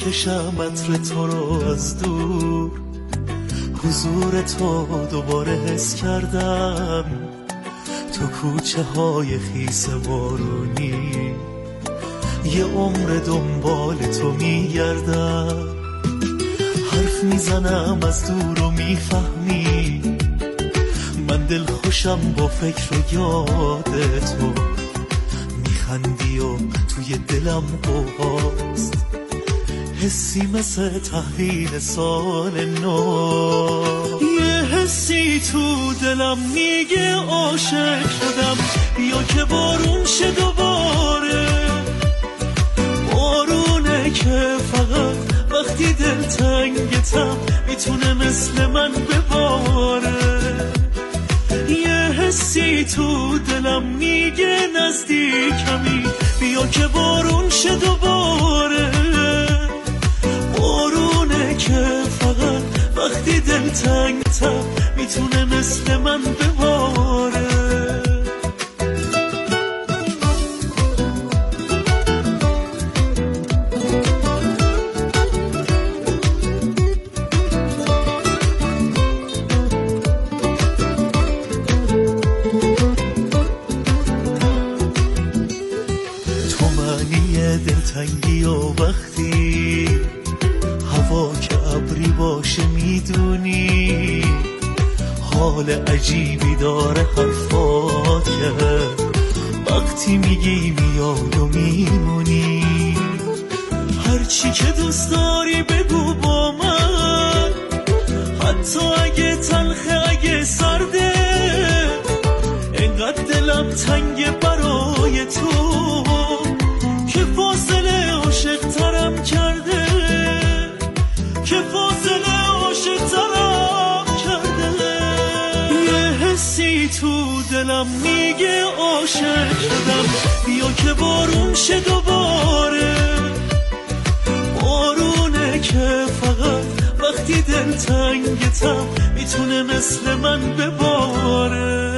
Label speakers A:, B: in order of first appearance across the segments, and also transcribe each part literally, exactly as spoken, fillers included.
A: میکشم عطر تو رو از دور، حضور تو دوباره حس کردم تو کوچه های خیس بارونی، یه عمر دنبال تو میگردم، حرف میزنم از دور و میفهمی من دل خوشم با فکر و یاد تو، میخندی و توی دلم قوهاست حسی مثل تحویل سال نو، یه حسی تو دلم میگه عاشق شدم، بیا که بارون شه دوباره، بارونه که فقط وقتی دل تنگتم میتونه مثل من بباره، یه حسی تو دلم میگه نزدیکمی، بیا که بارون شه دوباره، بارونه که فقط وقتی دل تنگتم میتونه مثل من بباره. دلتنگی و وقتی هوا که ابری باشه میدونی حال عجیبی داره حرفات که وقتی میگی میای و میمونی، هرچی که دوست داری بگو با من، حتی اگه تلخه اگه سرده، انقدر دلم تنگه برای تو که فاصله عاشق ترم کرده، که فاصله عاشق ترم کرده، یه حسی تو دلم میگه عاشق شدم، بیا که بارون شه دوباره، بارونه که فقط وقتی دل تنگتم میتونه مثل من بباره.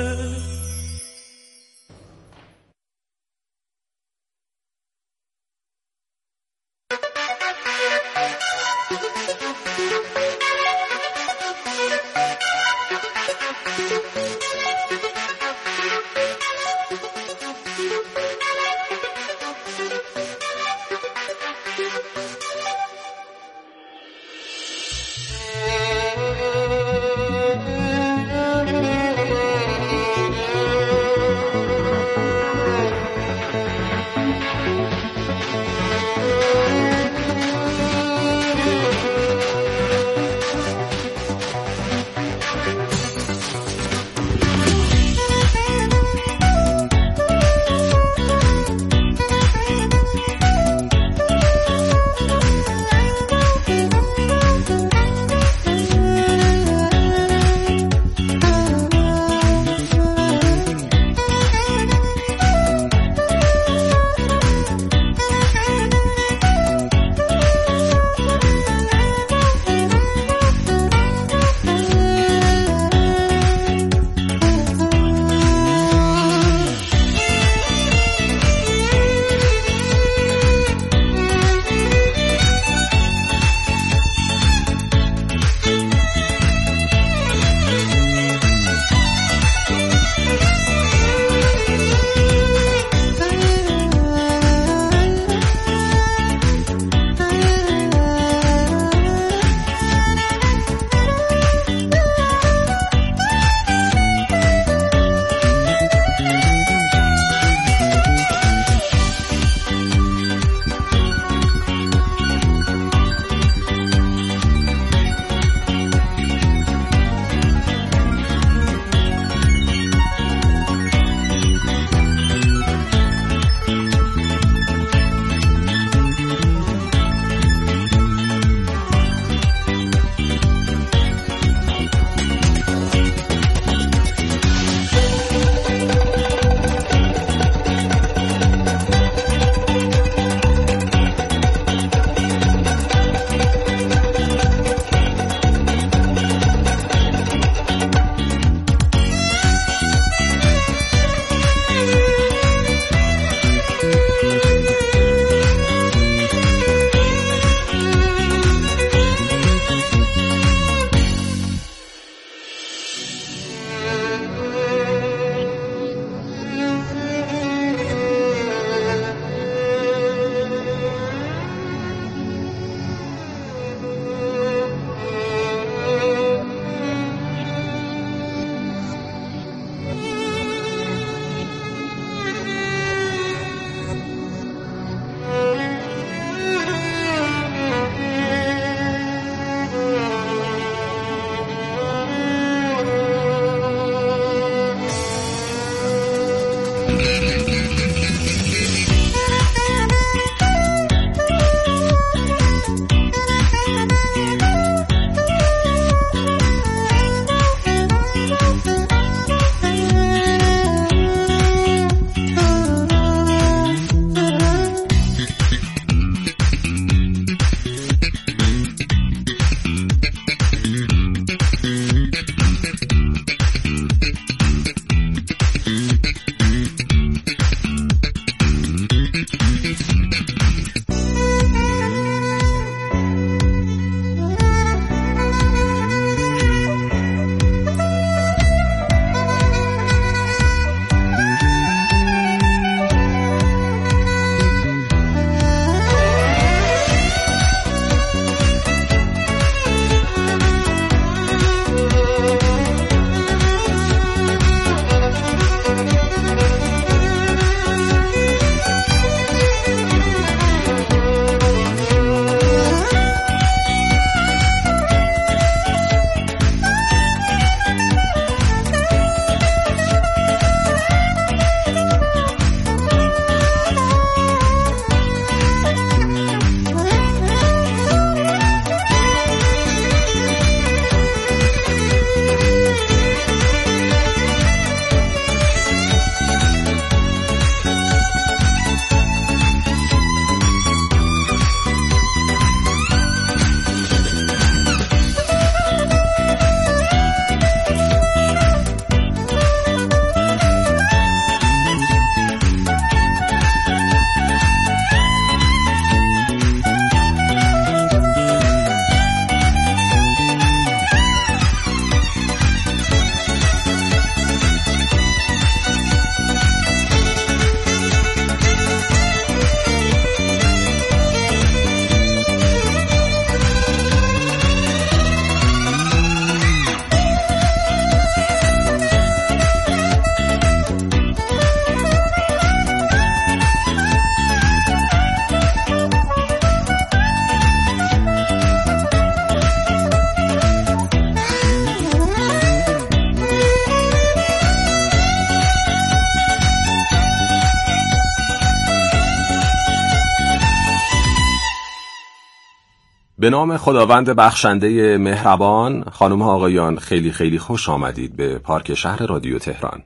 B: به نام خداوند بخشنده مهربان، خانم ها آقایان، خیلی خیلی خوش آمدید به پارک شهر رادیو تهران.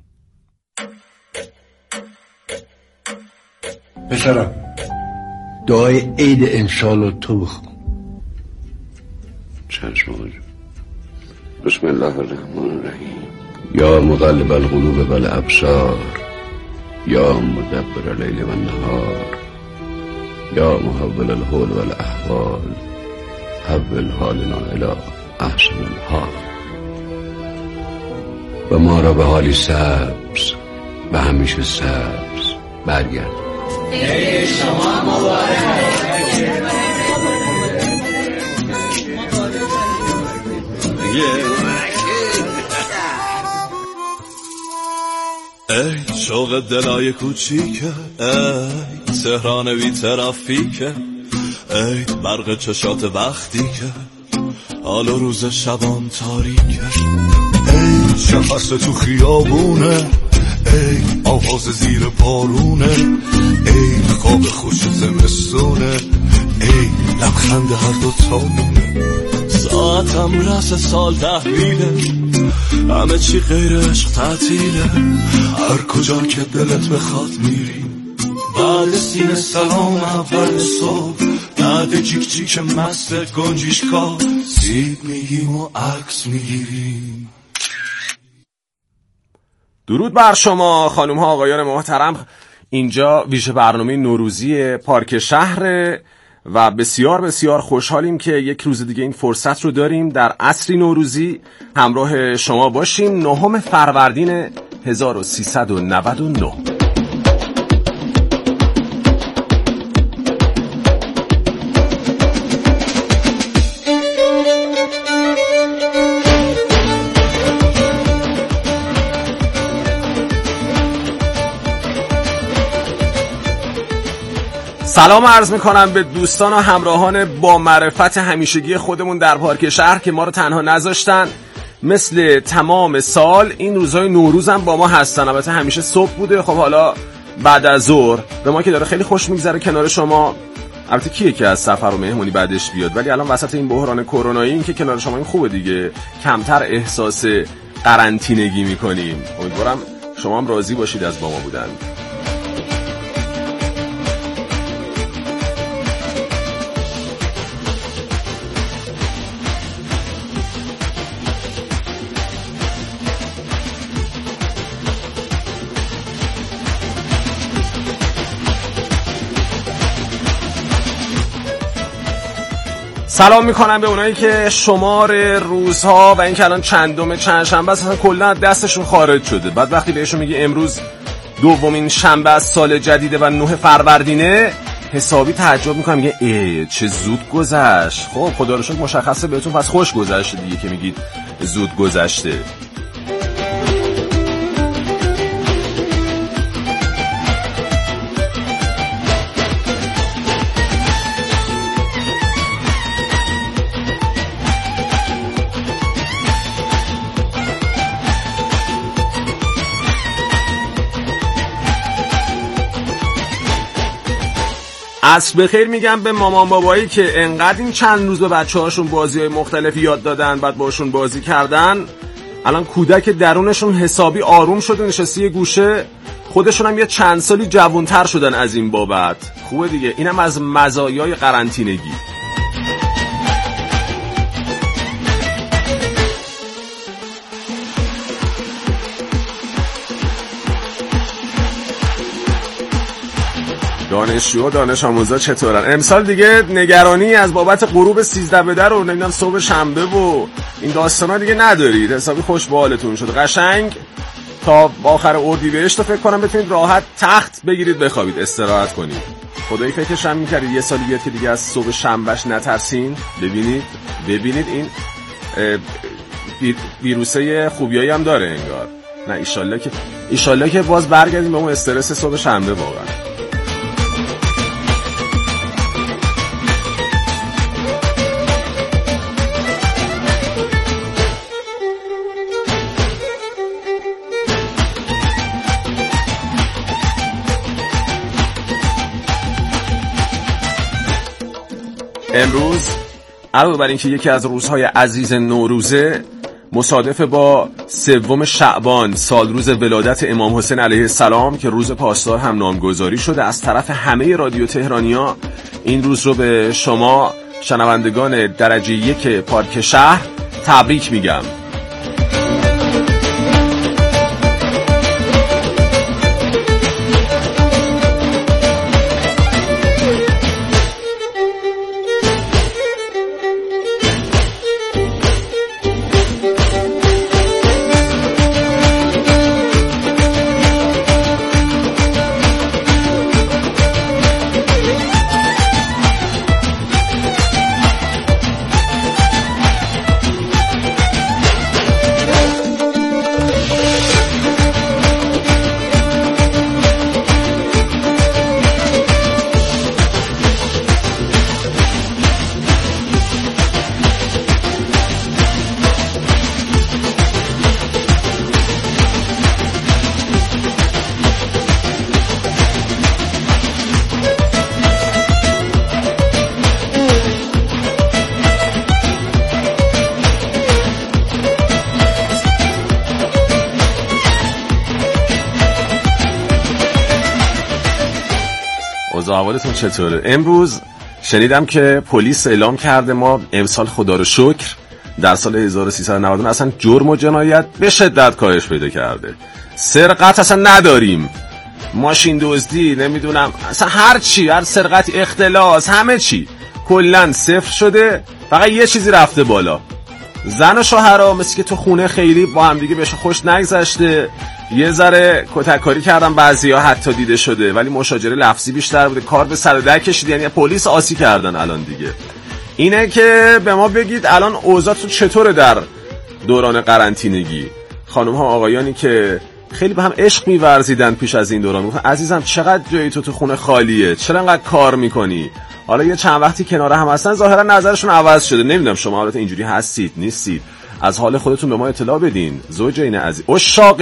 C: پسرم، دعای عید امسال رو تو بخون.
D: چشم آقا. بسم الله الرحمن الرحیم.
C: یا مقلب القلوب والابصار، یا مدبر اللیل والنهار، یا محول الحول والاحوال، حول حالنا الی احسن الحال و ما را به حالی سبز و همیشه سبز برگرد.
E: عید شما مبارک.
A: ای شوق دلای کوچیکه، ای تهران بی ترافیکه، ای برق چشات وقتی که حال و روز شبان تاریکه، ای شخص تو خیابونه، ای آواز زیر بارونه، ای خواب خوش زمستونه، ای لبخند هر دو تامونه. ساعتم رس سال تحویله، همه چی غیر عشق تعطیله، هر کجا که دلت بخواد میری، بعد سینه سلام اول صبح، بعد جیک جیک مست گنجیشکا، سیب میگیم و عکس میگیریم.
B: درود بر شما خانم ها آقایان محترم. اینجا ویژه برنامه نوروزی پارک شهر و بسیار بسیار خوشحالیم که یک روز دیگه این فرصت رو داریم در عصری نوروزی همراه شما باشیم. نهم فروردین هزار و سیصد و نود و نه. سلام عرض میکنم به دوستان و همراهان با معرفت همیشگی خودمون در پارک شهر که ما رو تنها نذاشتن. مثل تمام سال این روزهای نوروز هم با ما هستن. البته همیشه صبح بوده، خب حالا بعد از ظهر به ما که داره خیلی خوش میگذره کنار شما. البته کیه که از سفر و مهمونی بعدش بیاد، ولی الان وسط این بحران کرونایی این که کنار شما این خوبه دیگه، کمتر احساس قرنطینگی میکنیم. امیدوارم شما هم راضی باشید از با ما بودن. سلام میکنم به اونایی که شمار روزها و این که الان چندم چند شنبه است اصلا کلا دستشون خارج شده. بعد وقتی بهشون میگی امروز دومین شنبه از سال جدیده و نه فروردینه، حسابی تعجب میکنم، میگه ای چه زود گذشت. خب خدا رو شکر مشخصه بهتون پس خوش گذشته دیگه که میگید زود گذشته. عصر بخیر میگم به مامان بابایی که انقدر این چند روز به بچه هاشون بازی های مختلف یاد دادن، بعد باشون بازی کردن، الان کودک درونشون حسابی آروم شده، نشسته یه گوشه، خودشون هم یه چند سالی جوانتر شدن از این بابت. خوبه دیگه، اینم از مزایای قرنطینگی. دانشجو و دانش آموزا چطورن؟ امسال دیگه نگرانی از بابت غروب سیزده به در و نمیدونم صبح شنبه و این داستانا دیگه ندارید. حسابی خوش به حالتون شد. قشنگ تا آخر اردیبهشت فکر کنم بتونید راحت تخت بگیرید بخوابید، استراحت کنید. خدایی فکرش هم می‌کردید یه سالی بیاد که دیگه از صبح شنبهش نترسین. ببینید ببینید این ویروسه خوبیایی هم داره انگار. نه ایشالله که ایشالله که باز برگردیم به اون استرس صبح شنبه واقعا. امروز علاوه بر اینکه یکی از روزهای عزیز نوروزه مصادف با سوم شعبان سال روز ولادت امام حسین علیه السلام که روز پاسدار هم نامگذاری شده، از طرف همه رادیو تهرانیا این روز رو به شما شنوندگان درجه یک پارک شهر تبریک میگم. احوالتون چطوره؟ امروز شنیدم که پلیس اعلام کرده ما امسال خدا رو شکر در سال هزار و سیصد و نود اصلا جرم و جنایت به شدت کاهش پیدا کرده. سرقت اصلا نداریم، ماشین دزدی، نمیدونم اصلا هر چی، هر سرقت، اختلاس، همه چی کلن صفر شده. فقط یه چیزی رفته بالا، زن و شوهرها مثل که تو خونه خیلی با هم دیگه بهش خوش نگذشته، یه ذره کتککاری کردن بعضیا، حتی دیده شده، ولی مشاجره لفظی بیشتر بوده، کار به سر و در کشید، یعنی پلیس آسی کردن. الان دیگه اینه که به ما بگید الان اوضاعتون چطوره در دوران قرنطینگی؟ خانم ها آقایانی که خیلی به هم عشق می‌ورزیدن پیش از این دوران، میگفتن عزیزم چقدر جای تو تو خونه خالیه، چرا انقدر کار میکنی؟ حالا یه چند وقتی کنار هم هستن ظاهرا نظرشون عوض شده. نمیدونم شما حالت اینجوری هستید نیستید، از حال خودتون به ما اطلاع بدین. زوجین عزیز عشاق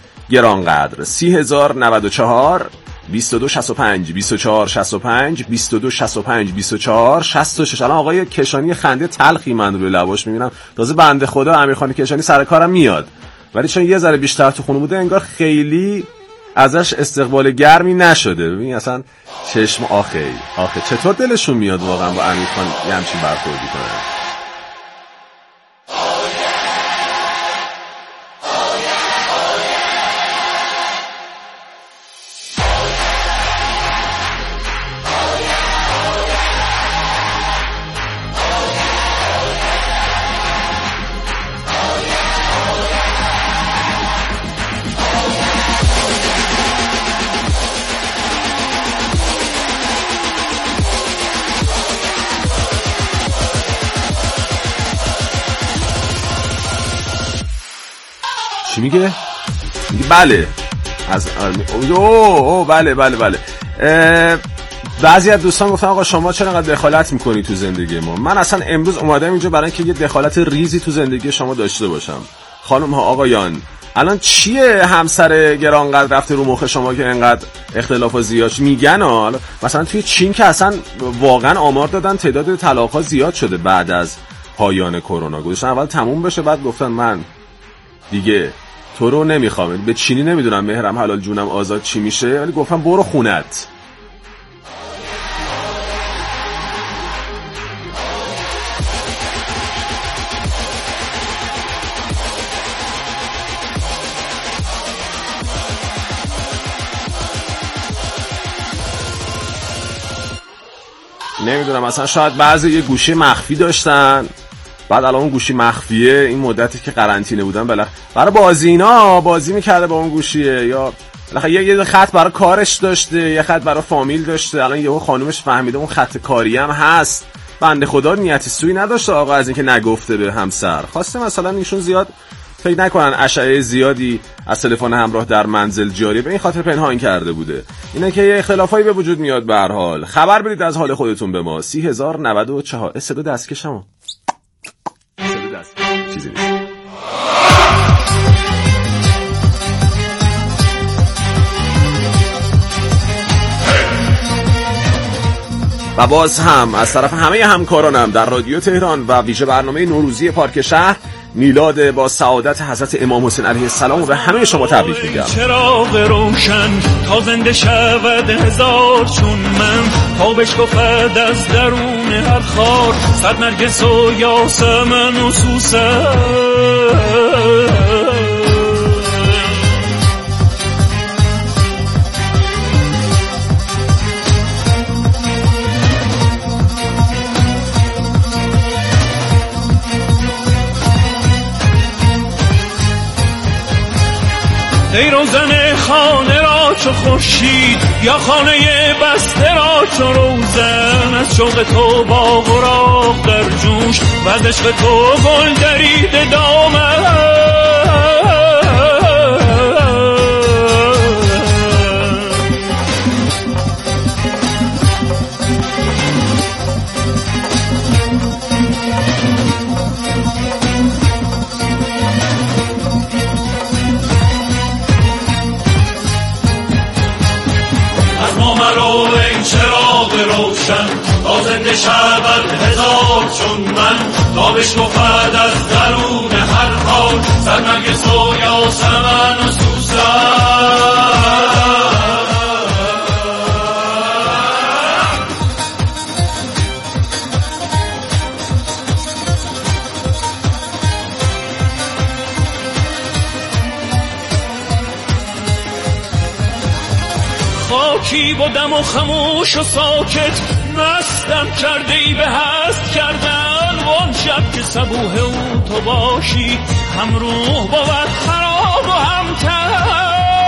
B: گرانقدر سی هزار نود و چهار بیست و دو شصت و پنج بیست و چهار شصت و پنج بیست و دو شصت و پنج بیست و چهار شصت و شش. الان آقای کشانی خنده تلخی من روی لباش میبینم، تازه بنده خدا امیرخان کشانی سر کارم میاد، ولی چون یه ذره بیشتر تو خونه بوده انگار خیلی ازش استقبال گرمی نشده. ببین اصلا چشم آخه آخه چطور دلشون میاد واقعا با امیرخان یه همچین برخوردی کنه. چی میگه؟ میگه بله از اوه اوه بله بله بله. بعضی از دوستان گفتن آقا شما چرا انقدر دخالت میکنی تو زندگی ما؟ من اصلا امروز اومدم اینجا برای اینکه یه دخالت ریزی تو زندگی شما داشته باشم. خانم ها آقایان، الان چیه همسر گرانقدر رفته رو مخ شما که انقدر اختلاف زیاد میگن؟ حالا مثلا توی چین که اصلا واقعا آمار دادن تعداد طلاق‌ها زیاد شده بعد از پایان کرونا. گفتن اول تموم بشه، بعد گفتن من دیگه تو رو نمیخوام. به چینی نمیدونم مهرم حلال جونم آزاد چی میشه، ولی گفتم برو خونت. نمیدونم مثلا شاید بعضی یه گوشی مخفی داشتن، بعد الان اون گوشی مخفیه این مدتی که قرنطینه بودن بله برای بازی اینا بازی میکرده با اون گوشیه، یا بالاخره یه خط برای کارش داشته، یه خط برای فامیل داشته، الان یهو خانومش فهمیده اون خط کاری هم هست. بنده خدا نیتی سوی نداشته آقا از اینکه نگفته به همسر، خواسته مثلا ایشون زیاد فکر نکنن اشعه زیادی از تلفن همراه در منزل جاریه، به این خاطر پنهان کرده بوده. اینه که یه اختلافایی به وجود میاد. به هر حال خبر بدید از حال خودتون به ما. سی هزار نود و چهار صدا دستکشمو صدا دست چیزی نیست. و باز هم از طرف همه همکارانم در رادیو تهران و ویژه برنامه نوروزی پارک شهر میلاد با سعادت حضرت امام حسین علیه السلام و به همه شما تبریک میگم.
F: چراغ روشن تا زنده شود هزار چون من، تا بشکفد از درون هر خار صد نرگس و یاسمن و سوسن. ای روزن خانه را چو خورشید، یا خانه بسته را چو روزن، از شوق تو باغ و راغ در جوش و از عشق تو گل درید دامن. روشن تا زنده شود هزار چون من، تا بشکفد از درون هر خار صد نرگس و یاسمن و سوسن. خاکی بودم و خموش و ساکت، مستم کرده ای به هست کردن، وان شب که صبوح او تو باشی، هم روح بود خراب و هم تن.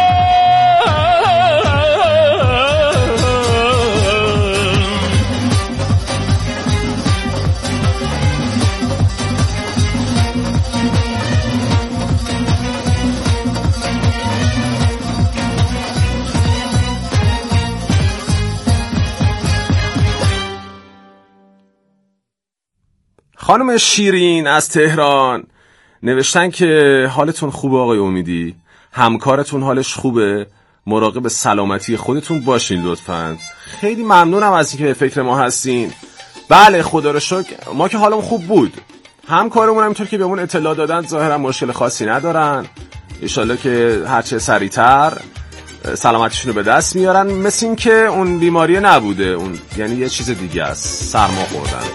B: خانم شیرین از تهران نوشتن که حالتون خوبه آقای امیدی، همکارتون حالش خوبه، مراقب سلامتی خودتون باشین لطفاً. خیلی ممنونم از اینکه به فکر ما هستین. بله خدا رو شکر ما که حالمون خوب بود، همکارمون هم اینطور که بهمون اطلاع دادن ظاهرا مشکل خاصی ندارن، انشالله که هرچه سریعتر سلامتیشون رو به دست میارن. مثل این که اون بیماری نبوده، اون یعنی یه چیز دیگه است، سرما خوردن.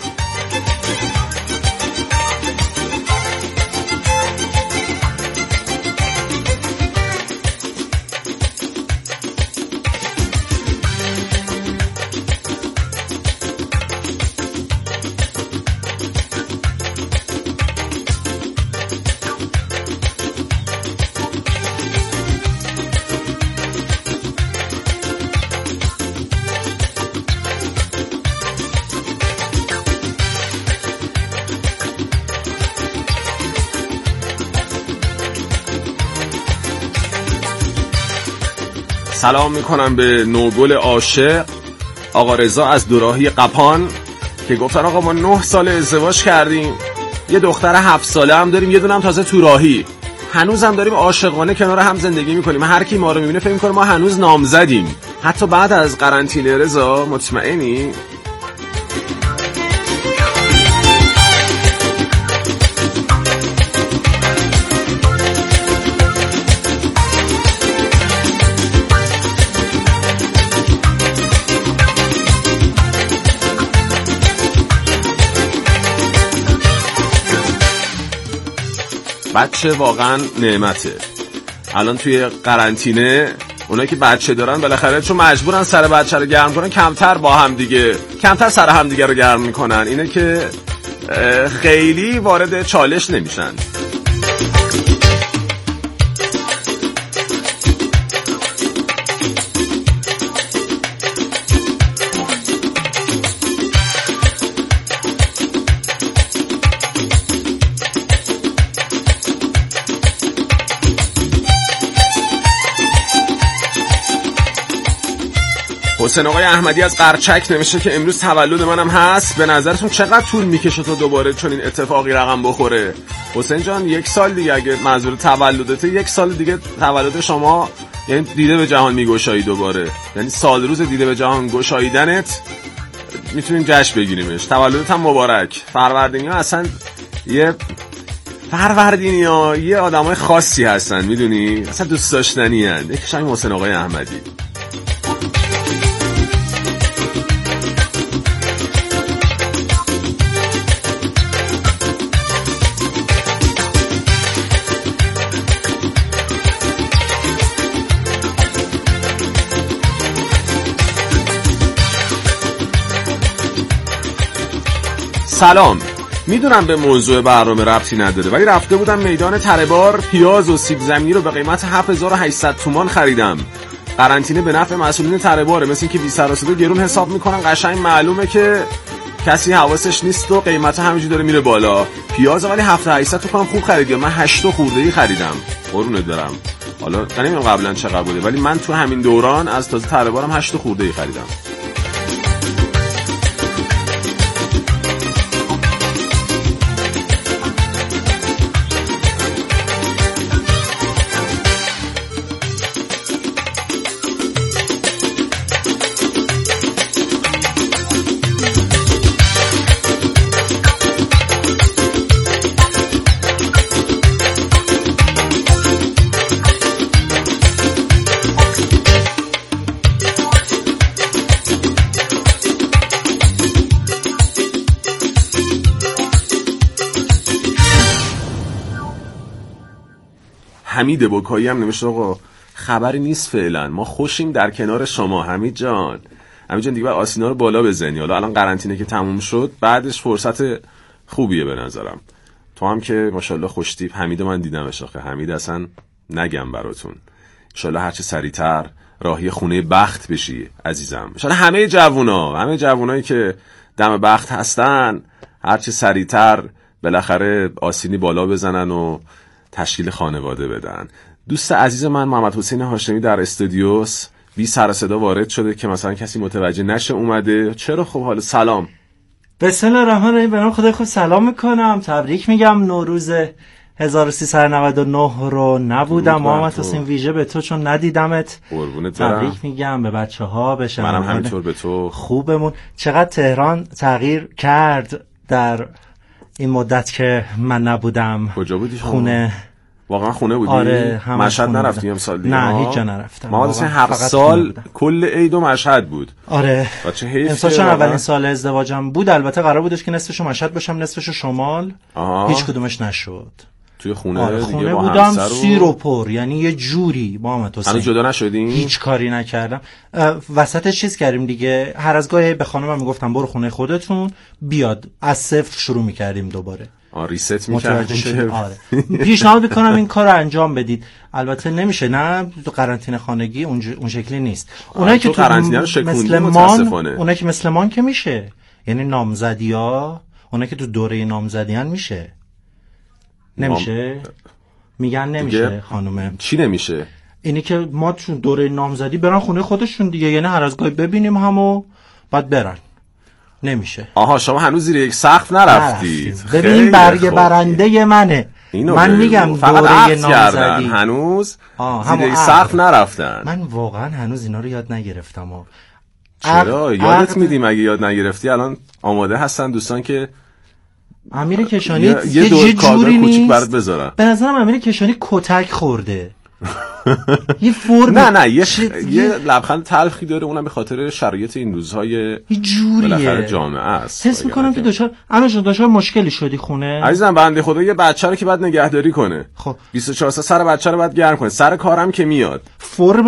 B: سلام میکنم به نوگل عاشق آقا رضا از دوراهی قپان که گفتن آقا ما نه سال ازدواج کردیم، یه دختر هفت ساله هم داریم، یه دونه هم تازه تو راهی، هنوز هم داریم عاشقانه کنار هم زندگی میکنیم. هر کی ما رو میبینه فکر میکنه ما هنوز نامزدیم حتی بعد از قرنطینه. رضا مطمئنی؟ بچه واقعا نعمته. الان توی قرنطینه اونایی که بچه دارن بالاخره چون مجبورن سر بچه رو گرم کنن کمتر با هم دیگه کمتر سر هم دیگه رو گرم میکنن، اینه که خیلی وارد چالش نمیشن. حسین آقای احمدی از قرچک نوشته که امروز تولد منم هست، به نظرتون چقدر طول میکشه تا دوباره چون این اتفاقی رقم بخوره؟ حسین جان یک سال دیگه اگه منظور تولدته، یک سال دیگه تولد شما یعنی دیده به جهان میگشایی دوباره، یعنی سال روز دیده به جهان گشاییدنت میتونیم جشن بگیریمش. تولدت هم مبارک. فروردینی ها اصلا یه فروردینی ها یه آدمای خاصی هستن، میدونی، اصلا دوست داشتنی هستن. یکیش همین محسن آقای احمدی. سلام، میدونم به موضوع برنامه ربطی نداره ولی رفته بودم میدان تره‌بار پیاز و سیب زمینی رو به قیمت هفت هزار و هشتصد تومان خریدم. قرنطینه به نفع مسئولین تره‌باره، مثل اینکه بی سر و صدا گرون حساب میکنن، قشنگ معلومه که کسی حواسش نیست و قیمت همینجوری داره میره بالا. پیاز ولی هفت هزار و هشتصد تومان خوب خریدم. من هشت خورده‌ای خریدم. قربونت برم. حالا نمیدونم قبلا چقدر بوده ولی من تو همین دوران از تازه تره‌بارم هشت خورده‌ای خریدم. حمید بکایی هم نمیشه آقا خبری نیست فعلا، ما خوشیم در کنار شما. حمید جان حمید جان دیگه باید آسینا رو بالا بزنی. حالا الان قرنطینه که تموم شد بعدش فرصت خوبیه به نظرم. تو هم که ماشاءالله خوش تیپ. حمید من دیدمش آخه، حمید اصلا نگم براتون. ان شاء الله هر چه سریعتر راهی خونه بخت بشی عزیزم. ان شاء الله همه جوونا همه جوونایی که دم بخت هستن هر چه سریعتر بالاخره آسینی بالا بزنن و تشکیل خانواده بدن. دوست عزیز من محمد حسین هاشمی در استودیوس بی سر و صدا وارد شده که مثلا کسی متوجه نشه اومده. چرا؟ خب حالا سلام.
G: بسم الله الرحمن الرحیم. به نام خدای خود سلام میکنم، تبریک میگم. نوروز هزار و سیصد و نود و نه رو نبودم محمد حسین، ویژه به تو چون ندیدمت تبریک میگم. به بچه ها، به شما
B: منم همینطور به تو.
G: خوبمون. چقدر تهران تغییر کرد در این مدت که من نبودم.
B: کجا بودی شما؟
G: خونه.
B: واقعا خونه بودی؟
G: آره،
B: مشهد نرفتی امسال دیگه؟
G: نه هیچ جا نرفتم.
B: ما مثلا هر سال کل عید و مشهد بود.
G: آره.
B: بچه حیف.
G: امسال چون اولین سال ازدواجم بود، البته قرار بودش که نصفشو مشهد باشم نصفشو شمال.
B: آها.
G: هیچ کدومش نشد.
B: توی خونه
G: آره
B: دیگه
G: خونه
B: با
G: بودم
B: همسر و...
G: سیر و پر، یعنی یه جوری با هم تو.
B: هنوز جدا نشدین؟
G: هیچ کاری نکردم. وسطش چیز کردیم دیگه. هر از گاهی به خانمم میگفتم برو خونه خودتون، بیاد از صفر شروع میکردیم دوباره.
B: آ ریست می‌کردیم.
G: آره. پیشنهاد می‌کنم این کارو انجام بدید. البته نمیشه، نه تو قرنطینه خانگی اون اون شکلی نیست. اونایی که تو
B: قرنطینه رو شکوندی
G: متاسفانه، اونایی که مثل من که میشه، یعنی نامزدی‌ها، اونایی که تو دوره نامزدیان میشه. نمیشه؟ میگن نمیشه دیگه. خانومه
B: چی نمیشه؟
G: اینی که ما تو دوره نامزدی برن خونه خودشون دیگه، یعنی هر از گاهی ببینیم همو بعد برن. نمیشه.
B: آها شما هنوز زیر یک سقف نرفتید.
G: ببین برگ برنده منه. من میگم دوره نامزدی
B: هنوز زیر یک سقف نرفتن.
G: من واقعا هنوز اینا رو یاد نگرفتم. ها
B: چرا؟ یادت میدیم اگه یاد نگرفتی الان آماده هستن دوستان که
G: امیر کشانی
B: یه, یه دور کادر کوچیک برات بذارن.
G: به نظرم امیر کشانی کتک خورده. یه فرم
B: نه نه یه, یه لبخند تلخی داره، اونم به خاطر شرایط این روزهای بالاخره جامعه است.
G: حس میکنم که دچار امیر دچار مشکلی شدی خونه.
B: عزیزم بنده خدا یه بچه رو که بعد نگهداری کنه.
G: خب
B: بیست و چهار سال سر بچه رو بعد گرم کنه، سر کارم که میاد.
G: فرم